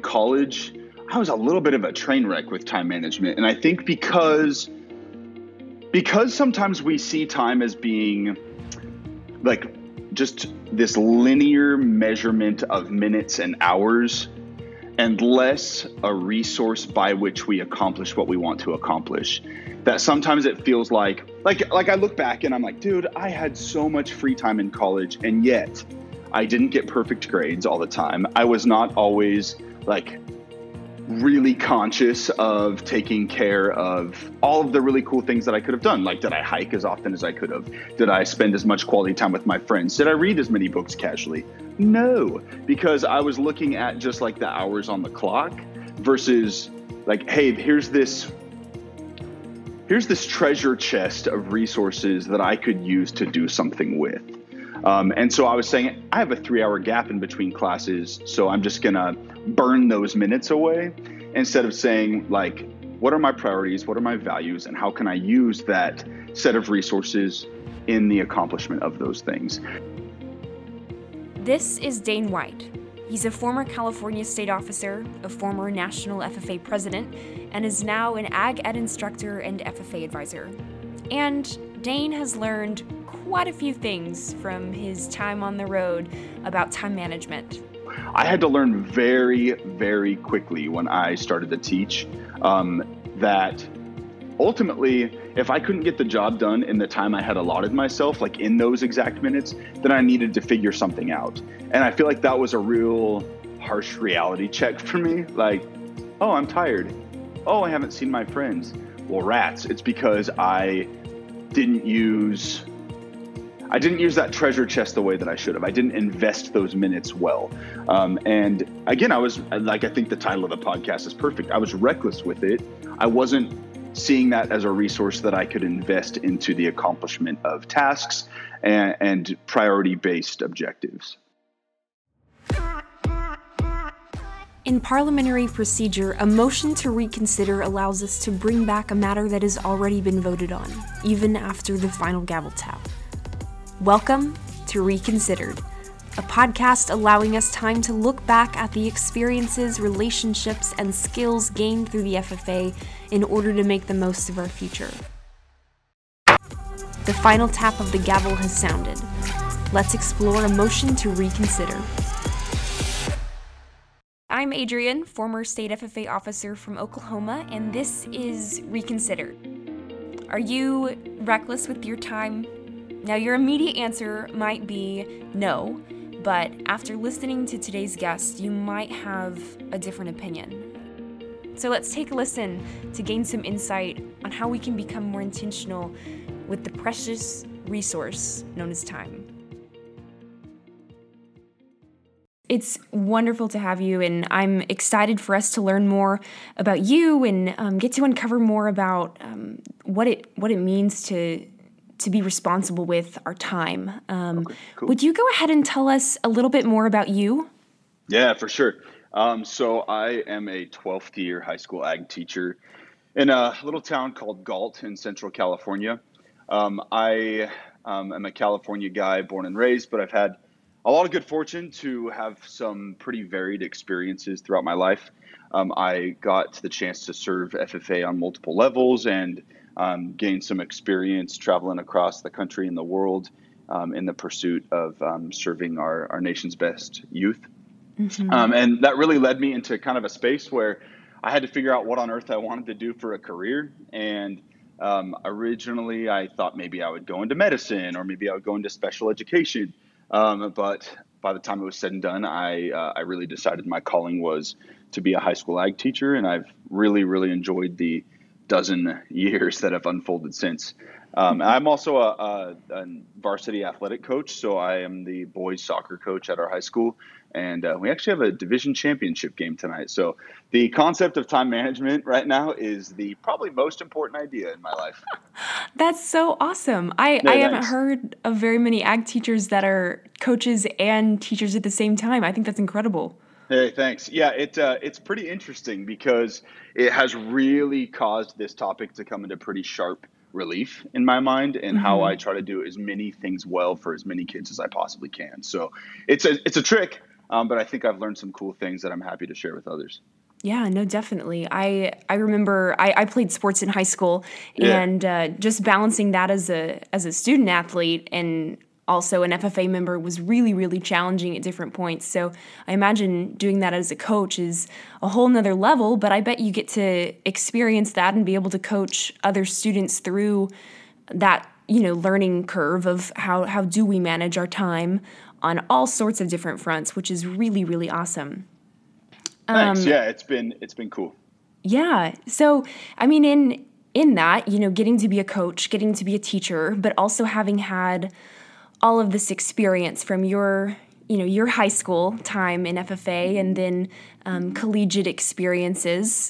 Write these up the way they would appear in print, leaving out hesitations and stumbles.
college, I was a little bit of a train wreck with time management. And I think because sometimes we see time as being like just this linear measurement of minutes and hours, and less a resource by which we accomplish what we want to accomplish, that sometimes it feels like I look back and I'm like, dude, I had so much free time in college, and yet I didn't get perfect grades all the time. I was not always like really conscious of taking care of all of the really cool things that I could have done. Like, did I hike as often as I could have? Did I spend as much quality time with my friends? Did I read as many books casually? No, because I was looking at just like the hours on the clock versus like, hey, here's this treasure chest of resources that I could use to do something with. And so I was saying, I have a 3-hour gap in between classes, so I'm just going to burn those minutes away instead of saying, like, what are my priorities? What are my values? And how can I use that set of resources in the accomplishment of those things? This is Dane White. He's a former California state officer, a former national FFA president, and is now an ag ed instructor and FFA advisor. And Dane has learned quite a few things from his time on the road about time management. I had to learn very, very quickly when I started to teach that ultimately, if I couldn't get the job done in the time I had allotted myself, like in those exact minutes, then I needed to figure something out. And I feel like that was a real harsh reality check for me. Like, oh, I'm tired. Oh, I haven't seen my friends. Well, rats, it's because I didn't use that treasure chest the way that I should have. I didn't invest those minutes well. And again, I think the title of the podcast is perfect. I was reckless with it. I wasn't seeing that as a resource that I could invest into the accomplishment of tasks and priority-based objectives. In parliamentary procedure, a motion to reconsider allows us to bring back a matter that has already been voted on, even after the final gavel tap. Welcome to Reconsidered, a podcast allowing us time to look back at the experiences, relationships, and skills gained through the FFA in order to make the most of our future. The final tap of the gavel has sounded. Let's explore a motion to reconsider. I'm Adrienne, former state FFA officer from Oklahoma, and this is Reconsidered. Are you reckless with your time? Now, your immediate answer might be no, but after listening to today's guest, you might have a different opinion. So let's take a listen to gain some insight on how we can become more intentional with the precious resource known as time. It's wonderful to have you, and I'm excited for us to learn more about you and get to uncover more about what it means to be responsible with our time. Okay, cool. Would you go ahead and tell us a little bit more about you? Yeah, for sure. So I am a 12th year high school ag teacher in a little town called Galt in Central California. I am a California guy, born and raised, but I've had a lot of good fortune to have some pretty varied experiences throughout my life. I got the chance to serve FFA on multiple levels and gained some experience traveling across the country and the world in the pursuit of serving our nation's best youth. Mm-hmm. And that really led me into kind of a space where I had to figure out what on earth I wanted to do for a career. And originally I thought maybe I would go into medicine or maybe I would go into special education. But by the time it was said and done, I really decided my calling was to be a high school ag teacher. And I've really, really enjoyed the dozen years that have unfolded since. I'm also a varsity athletic coach, so I am the boys soccer coach at our high school, and we actually have a division championship game tonight. So the concept of time management right now is the probably most important idea in my life. That's so awesome. I haven't heard of very many ag teachers that are coaches and teachers at the same time. I think that's incredible. Hey, thanks. Yeah, it's pretty interesting because it has really caused this topic to come into pretty sharp relief in my mind and how I try to do as many things well for as many kids as I possibly can. So it's a trick. But I think I've learned some cool things that I'm happy to share with others. Yeah, no, definitely. I remember I played sports in high school, Yeah. and just balancing that as a student athlete and also an FFA member was really, really challenging at different points. So I imagine doing that as a coach is a whole nother level, but I bet you get to experience that and be able to coach other students through that, learning curve of how do we manage our time on all sorts of different fronts, which is really, really awesome. Thanks. Yeah, it's been cool. Yeah. So, I mean, in that, getting to be a coach, getting to be a teacher, but also having had all of this experience from your high school time in FFA and then collegiate experiences.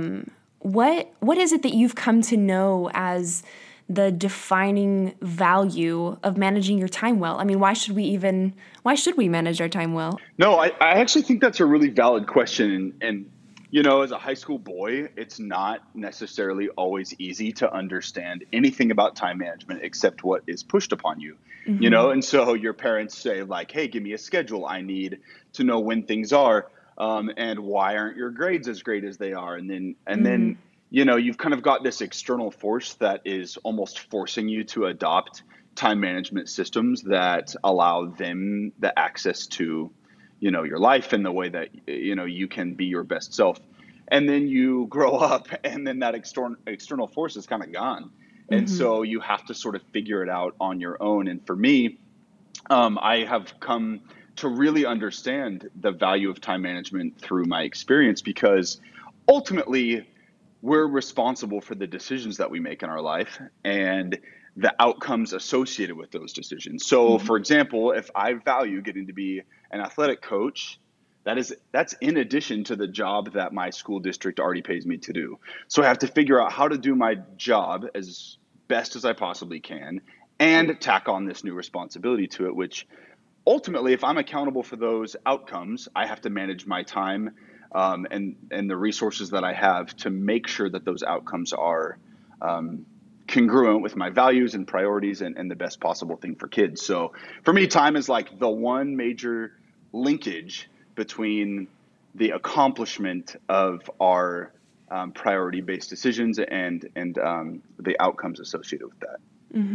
What is it that you've come to know as the defining value of managing your time well? I mean, why should we manage our time well? No, I actually think that's a really valid question. And, as a high school boy, it's not necessarily always easy to understand anything about time management except what is pushed upon you, and so your parents say, like, hey, give me a schedule. I need to know when things are. And why aren't your grades as great as they are? And then, you've kind of got this external force that is almost forcing you to adopt time management systems that allow them the access to your life and the way that you can be your best self. And then you grow up, and then that external force is kind of gone, and so you have to sort of figure it out on your own. And for me, I have come to really understand the value of time management through my experience, because ultimately we're responsible for the decisions that we make in our life and the outcomes associated with those decisions. So, for example, if I value getting to be an athletic coach, that's in addition to the job that my school district already pays me to do. So I have to figure out how to do my job as best as I possibly can and tack on this new responsibility to it, which ultimately, if I'm accountable for those outcomes, I have to manage my time, and the resources that I have to make sure that those outcomes are congruent with my values and priorities, and the best possible thing for kids. So for me, time is like the one major linkage between the accomplishment of our priority-based decisions and the outcomes associated with that.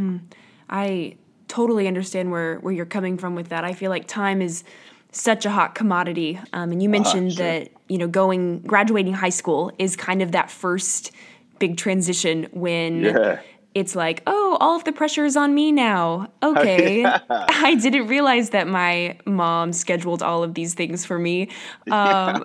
I totally understand where you're coming from with that. I feel like time is such a hot commodity. And you mentioned Sure. that, graduating high school is kind of that first big transition when Yeah. it's like, oh, all of the pressure is on me now. Okay. Yeah. I didn't realize that my mom scheduled all of these things for me. Um,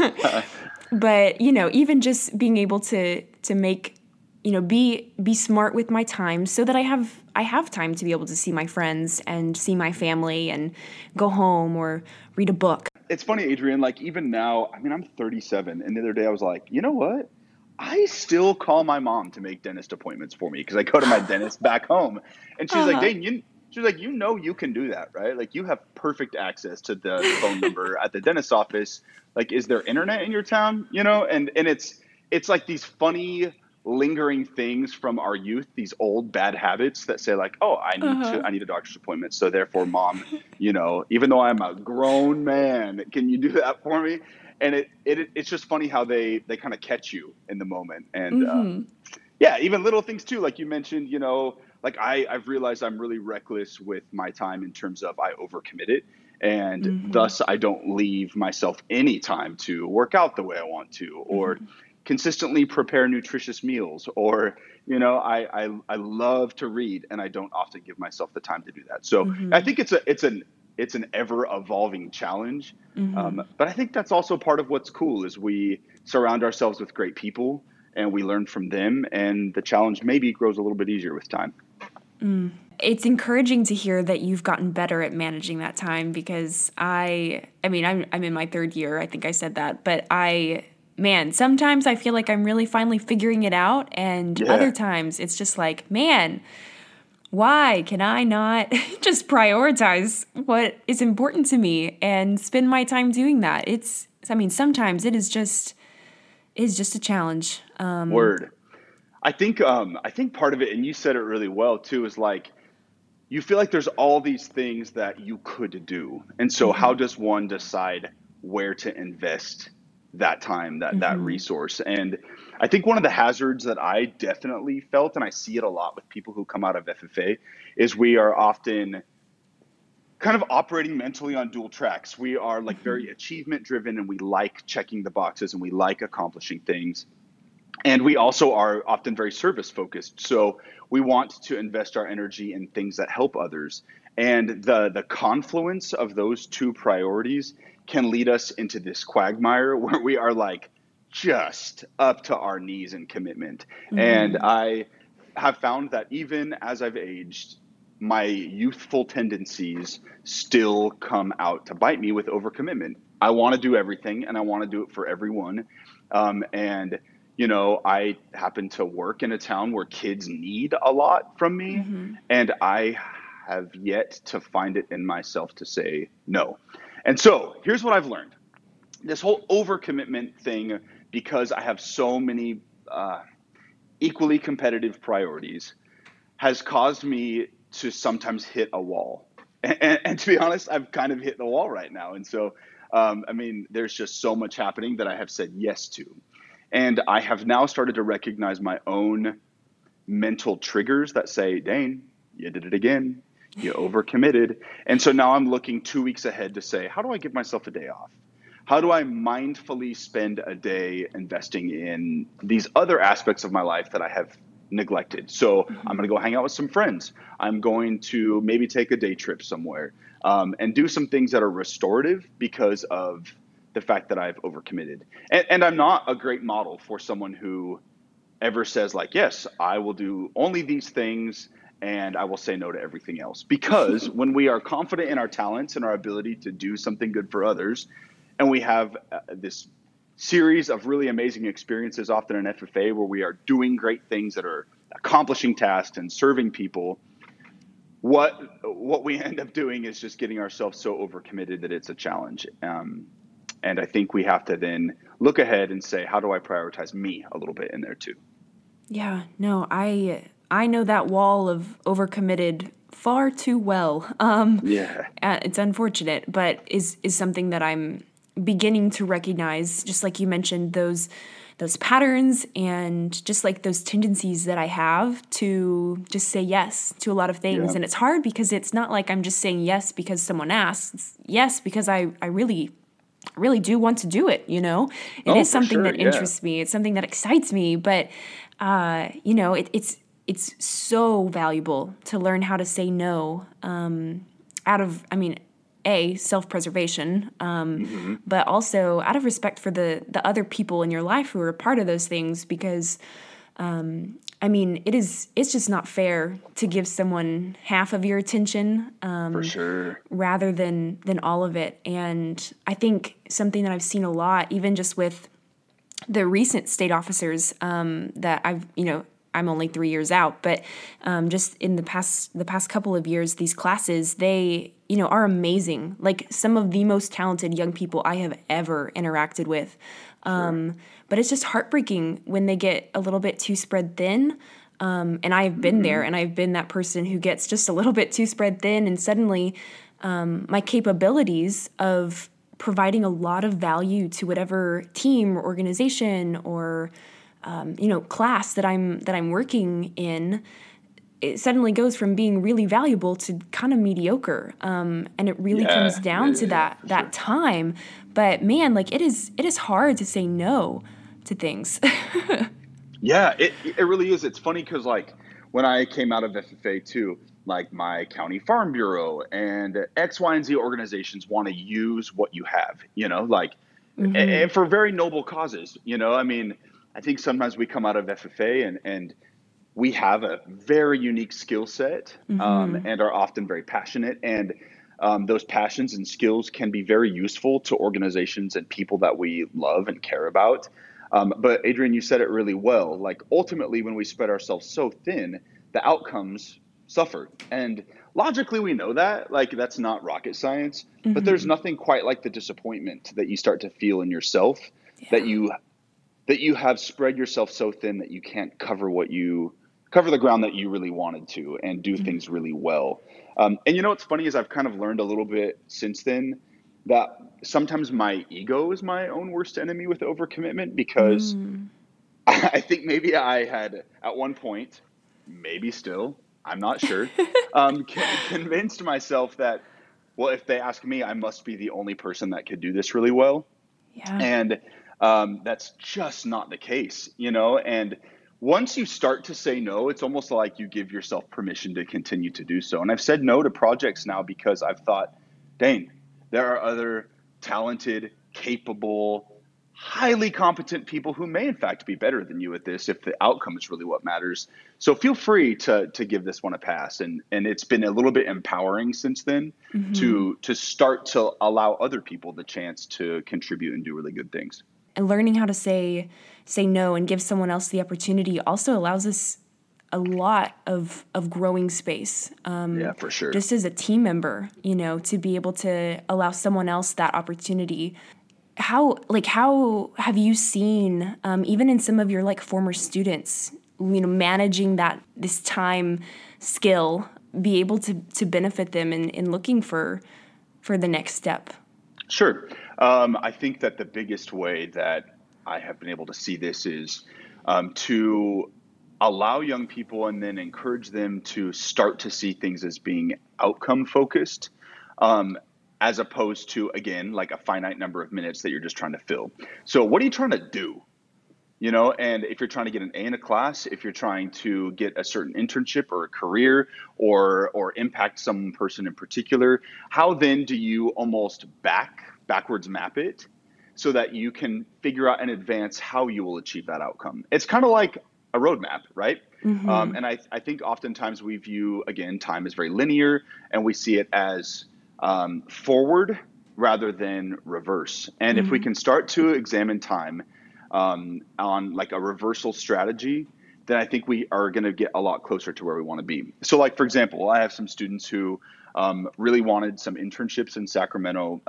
but, even just being able to make, be smart with my time so that I have time to be able to see my friends and see my family and go home or read a book. It's funny, Adrian, like even now, I mean, I'm 37, and the other day I was like, you know what? I still call my mom to make dentist appointments for me because I go to my dentist back home. And she's like, Uh-huh. Dane, she's like, you can do that, right? Like you have perfect access to the phone number at the dentist office. Like, is there internet in your town? And it's like these funny lingering things from our youth, these old bad habits that say like, oh, Uh-huh. I need a doctor's appointment. So therefore, mom, even though I'm a grown man, can you do that for me? And it's just funny how they kind of catch you in the moment. And yeah, even little things too, like you mentioned, like I've realized I'm really reckless with my time in terms of I overcommit it, and thus I don't leave myself any time to work out the way I want to, or consistently prepare nutritious meals, or I love to read, and I don't often give myself the time to do that. So I think it's an ever evolving challenge, but I think that's also part of what's cool is we surround ourselves with great people and we learn from them, and the challenge maybe grows a little bit easier with time. It's encouraging to hear that you've gotten better at managing that time because I mean, I'm in my third year. I think I said that, but man, sometimes I feel like I'm really finally figuring it out, and other Yeah. times it's just like, man, why can I not just prioritize what is important to me and spend my time doing that? I mean, sometimes it is just a challenge. Word. I think part of it, and you said it really well too, is like you feel like there's all these things that you could do. And so how Mm-hmm. does one decide where to invest that time, that Mm-hmm. resource? And I think one of the hazards that I definitely felt, and I see it a lot with people who come out of FFA, is we are often kind of operating mentally on dual tracks. We are like Mm-hmm. very achievement driven and we like checking the boxes and we like accomplishing things. And we also are often very service focused. So we want to invest our energy in things that help others. And the confluence of those two priorities can lead us into this quagmire where we are like just up to our knees in commitment. And Mm-hmm. I have found that even as I've aged, my youthful tendencies still come out to bite me with overcommitment. I want to do everything and I want to do it for everyone. And I happen to work in a town where kids need a lot from me, Mm-hmm. and I have yet to find it in myself to say no. And so here's what I've learned: this whole overcommitment thing, because I have so many equally competitive priorities, has caused me to sometimes hit a wall. And to be honest, I've kind of hit the wall right now. And so, I mean, there's just so much happening that I have said yes to. And I have now started to recognize my own mental triggers that say, Dane, you did it again. You overcommitted. And so now I'm looking 2 weeks ahead to say, how do I give myself a day off? How do I mindfully spend a day investing in these other aspects of my life that I have neglected? So I'm Mm-hmm. going to go hang out with some friends. I'm going to maybe take a day trip somewhere, and do some things that are restorative because of the fact that I've overcommitted. And I'm not a great model for someone who ever says like, yes, I will do only these things and I will say no to everything else. Because when we are confident in our talents and our ability to do something good for others, and we have this series of really amazing experiences, often in FFA, where we are doing great things that are accomplishing tasks and serving people, what we end up doing is just getting ourselves so overcommitted that it's a challenge. And I think we have to then look ahead and say, how do I prioritize me a little bit in there too? Yeah, no, I know that wall of overcommitted far too well. Yeah. It's unfortunate, but is something that I'm beginning to recognize. Just like you mentioned, those patterns and just like those tendencies that I have to just say yes to a lot of things. Yeah. And it's hard because it's not like I'm just saying yes because someone asks. It's yes because I really do want to do it, you know? It Oh, is for something sure. that Yeah. interests me. It's something that excites me, but it's so valuable to learn how to say no, out of, I mean, a self-preservation, Hmm. but also out of respect for the other people in your life who are a part of those things, because I mean, it's just not fair to give someone half of your attention, For sure. rather than all of it. And I think something that I've seen a lot, even just with the recent state officers, that I'm only 3 years out, but just in the past couple of years, these classes, they are amazing. Like some of the most talented young people I have ever interacted with. Sure. But it's just heartbreaking when they get a little bit too spread thin. And I've been there, Hmm. and I've been that person who gets just a little bit too spread thin, and suddenly my capabilities of providing a lot of value to whatever team or organization or class that I'm working in, it suddenly goes from being really valuable to kind of mediocre. And it really comes Yeah. Yeah. down Yeah. to Yeah. that For that sure. time. But man, like it is hard to say no to things. Yeah. It really is. It's funny because like when I came out of FFA too, like my county farm bureau and X, Y, and Z organizations want to use what you have, like, Hmm. and for very noble causes, I mean, I think sometimes we come out of FFA and we have a very unique skill set, Hmm. and are often very passionate. And those passions and skills can be very useful to organizations and people that we love and care about. But Adrian, you said it really well. Like ultimately, when we spread ourselves so thin, the outcomes suffer. And logically, we know that. Like that's not rocket science. But there's Hmm. nothing quite like the disappointment that you start to feel in yourself that Yeah. you have spread yourself so thin that you can't cover what you cover the ground that you really wanted to and do things really well. And what's funny is I've kind of learned a little bit since then that sometimes my ego is my own worst enemy with overcommitment, because Mm. I think maybe I had at one point, maybe still, I'm not sure, convinced myself that, well, if they ask me, I must be the only person that could do this really well. Yeah. And that's just not the case, And once you start to say no, it's almost like you give yourself permission to continue to do so. And I've said no to projects now because I've thought, dang, there are other talented, capable, highly competent people who may in fact be better than you at this if the outcome is really what matters. So feel free to give this one a pass. And it's been a little bit empowering since then Mm-hmm. to start to allow other people the chance to contribute and do really good things. And learning how to say no and give someone else the opportunity also allows us a lot of growing space. Yeah, for sure. Just as a team member, to be able to allow someone else that opportunity. How have you seen, even in some of your former students, managing this time skill be able to benefit them in looking for the next step? Sure. I think that the biggest way that I have been able to see this is to allow young people and then encourage them to start to see things as being outcome focused, um, as opposed to, again, like a finite number of minutes that you're just trying to fill. So, what are you trying to do? And if you're trying to get an A in a class, if you're trying to get a certain internship or a career, or impact some person in particular, how then do you almost backwards map it so that you can figure out in advance how you will achieve that outcome? It's kind of like a roadmap, right? Mm-hmm. And I think oftentimes we view, again, time as very linear, and we see it as forward rather than reverse. And if we Mm-hmm. can start to examine time on like a reversal strategy, then I think we are going to get a lot closer to where we want to be. So, like, for example, I have some students who really wanted some internships in Sacramento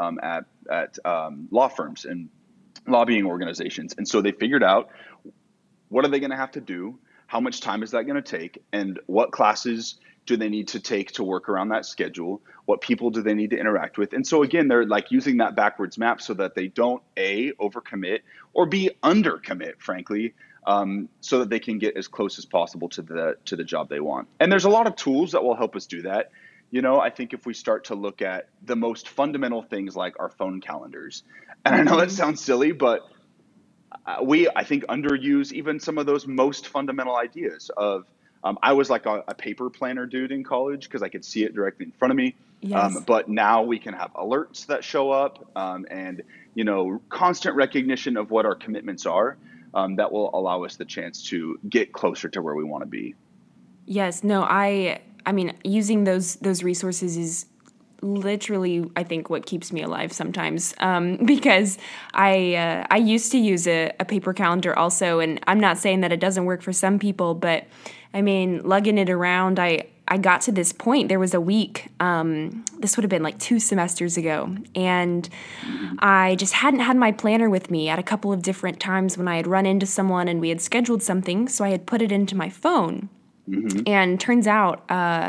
at law firms and lobbying organizations. And so they figured out, what are they going to have to do? How much time is that going to take? And what classes do they need to take to work around that schedule? What people do they need to interact with? And so again, they're like using that backwards map so that they don't A, overcommit, or B, undercommit, frankly, so that they can get as close as possible to the job they want. And there's a lot of tools that will help us do that. I think if we start to look at the most fundamental things like our phone calendars, and I know that Mm-hmm. sounds silly, but I think, underuse even some of those most fundamental ideas of, I was like a paper planner dude in college because I could see it directly in front of me. Yes. But now we can have alerts that show up, and, constant recognition of what our commitments are, that will allow us the chance to get closer to where we want to be. Yes. No, I mean, using those resources is literally, I think, what keeps me alive sometimes, because I used to use a paper calendar also, and I'm not saying that it doesn't work for some people, but I mean, lugging it around, I got to this point. There was a week, this would have been like 2 semesters ago, and I just hadn't had my planner with me at a couple of different times when I had run into someone and we had scheduled something, so I had put it into my phone. Mm-hmm. And turns out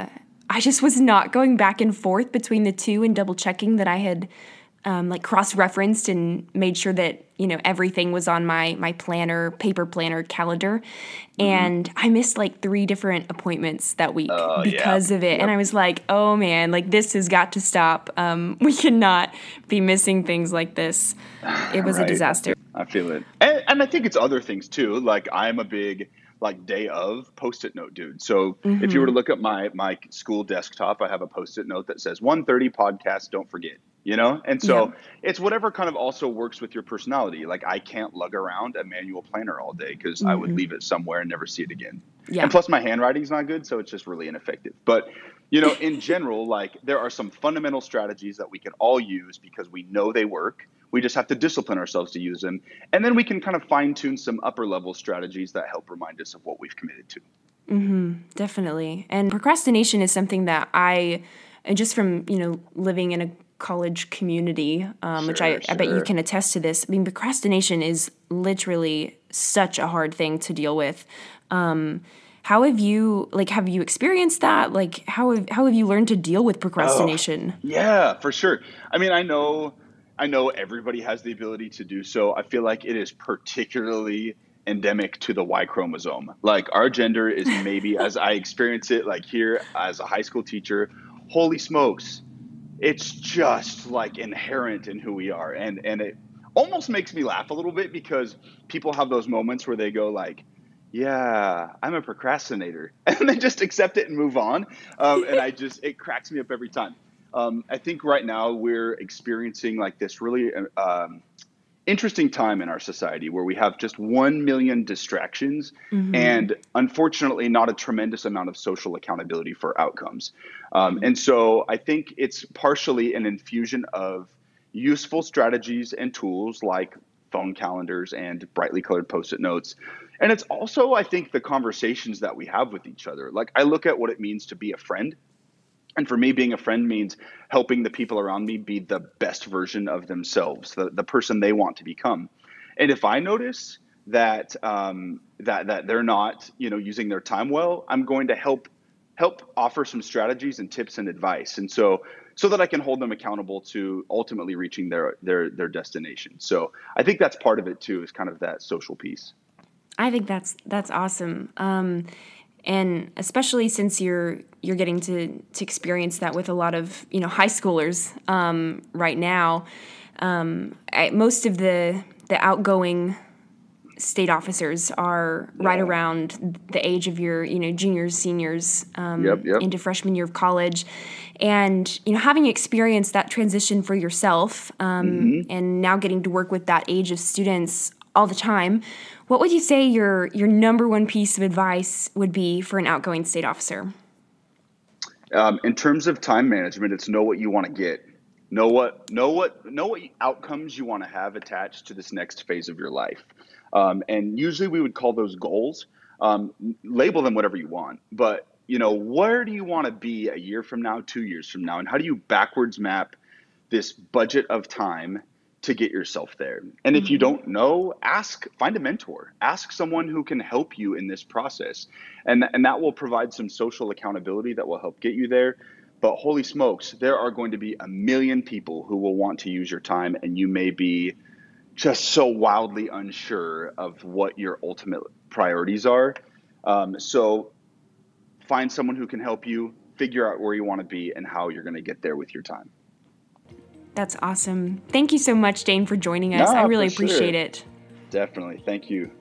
I just was not going back and forth between the two and double checking that I had cross-referenced and made sure that everything was on my paper planner calendar. And I missed like 3 different appointments that week Yeah. because of it. Yep. And I was like, oh man, like this has got to stop. We cannot be missing things like this. It was a Right. disaster. I feel it. And I think it's other things too. Like, I'm a big day of Post-it note dude. So if you were to look at my school desktop, I have a Post-it note that says 1:30 podcast, don't forget, And Yeah. so it's whatever kind of also works with your personality. Like, I can't lug around a manual planner all day because I would leave it somewhere and never see it again. Yeah. And plus my handwriting's not good, so it's just really ineffective. But, in general, like, there are some fundamental strategies that we can all use because we know they work. We just have to discipline ourselves to use them. And then we can kind of fine tune some upper level strategies that help remind us of what we've committed to. Definitely. And procrastination is something that and just from, living in a college community, which I bet you Sure. can attest to this. I mean, procrastination is literally such a hard thing to deal with. have you experienced that? Like, how have you learned to deal with procrastination? Yeah, for sure. I mean, I know everybody has the ability to do so. I feel like it is particularly endemic to the Y chromosome. Like our gender is maybe, as I experience it, like here as a high school teacher, holy smokes, it's just like inherent in who we are. And it almost makes me laugh a little bit because people have those moments where they go like, yeah, I'm a procrastinator, and they just accept it and move on. It cracks me up every time. I think right now we're experiencing like this really interesting time in our society where we have just 1 million distractions and unfortunately not a tremendous amount of social accountability for outcomes. And so I think it's partially an infusion of useful strategies and tools like phone calendars and brightly colored post-it notes. And it's also, I think, the conversations that we have with each other. Like I look at what it means to be a friend. And for me, being a friend means helping the people around me be the best version of themselves, the person they want to become. And if I notice that that they're not, using their time well, I'm going to help offer some strategies and tips and advice, and so that I can hold them accountable to ultimately reaching their destination. So I think that's part of it too, is kind of that social piece. I think that's awesome. And especially since you're getting to experience that with a lot of high schoolers right now, most of the outgoing state officers are right around the age of your juniors, seniors, Yep. into freshman year of college, and having experienced that transition for yourself, and now getting to work with that age of students all the time. What would you say your number one piece of advice would be for an outgoing state officer? In terms of time management, it's know what you want to get. Know what outcomes you want to have attached to this next phase of your life. And usually we would call those goals. Label them whatever you want, but where do you want to be a year from now, 2 years from now, and how do you backwards map this budget of time to get yourself there? And if you don't know, find a mentor, ask someone who can help you in this process. And that will provide some social accountability that will help get you there. But holy smokes, there are going to be a million people who will want to use your time, and you may be just so wildly unsure of what your ultimate priorities are. So find someone who can help you figure out where you want to be and how you're going to get there with your time. That's awesome. Thank you so much, Dane, for joining us. I really appreciate it. Definitely. Thank you.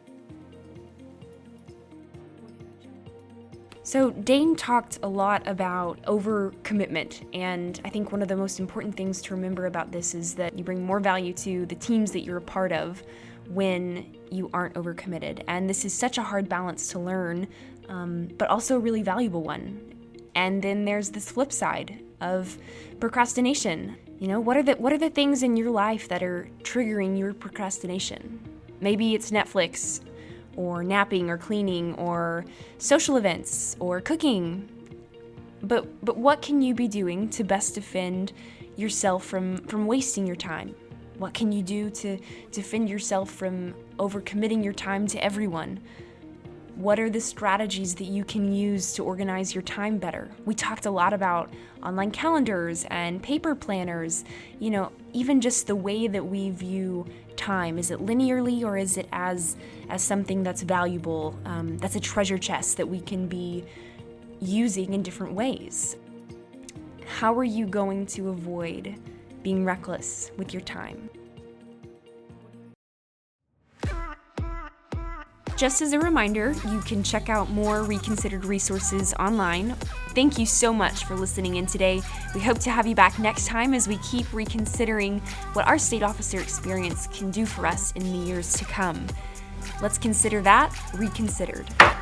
So Dane talked a lot about overcommitment, and I think one of the most important things to remember about this is that you bring more value to the teams that you're a part of when you aren't overcommitted. And this is such a hard balance to learn, but also a really valuable one. And then there's this flip side of procrastination. What are the things in your life that are triggering your procrastination? Maybe it's Netflix, or napping, or cleaning, or social events, or cooking. But what can you be doing to best defend yourself from wasting your time? What can you do to defend yourself from overcommitting your time to everyone? What are the strategies that you can use to organize your time better? We talked a lot about online calendars and paper planners, even just the way that we view time. Is it linearly, or is it as something that's valuable, that's a treasure chest that we can be using in different ways? How are you going to avoid being reckless with your time? Just as a reminder, you can check out more Reconsidered resources online. Thank you so much for listening in today. We hope to have you back next time as we keep reconsidering what our state officer experience can do for us in the years to come. Let's consider that reconsidered.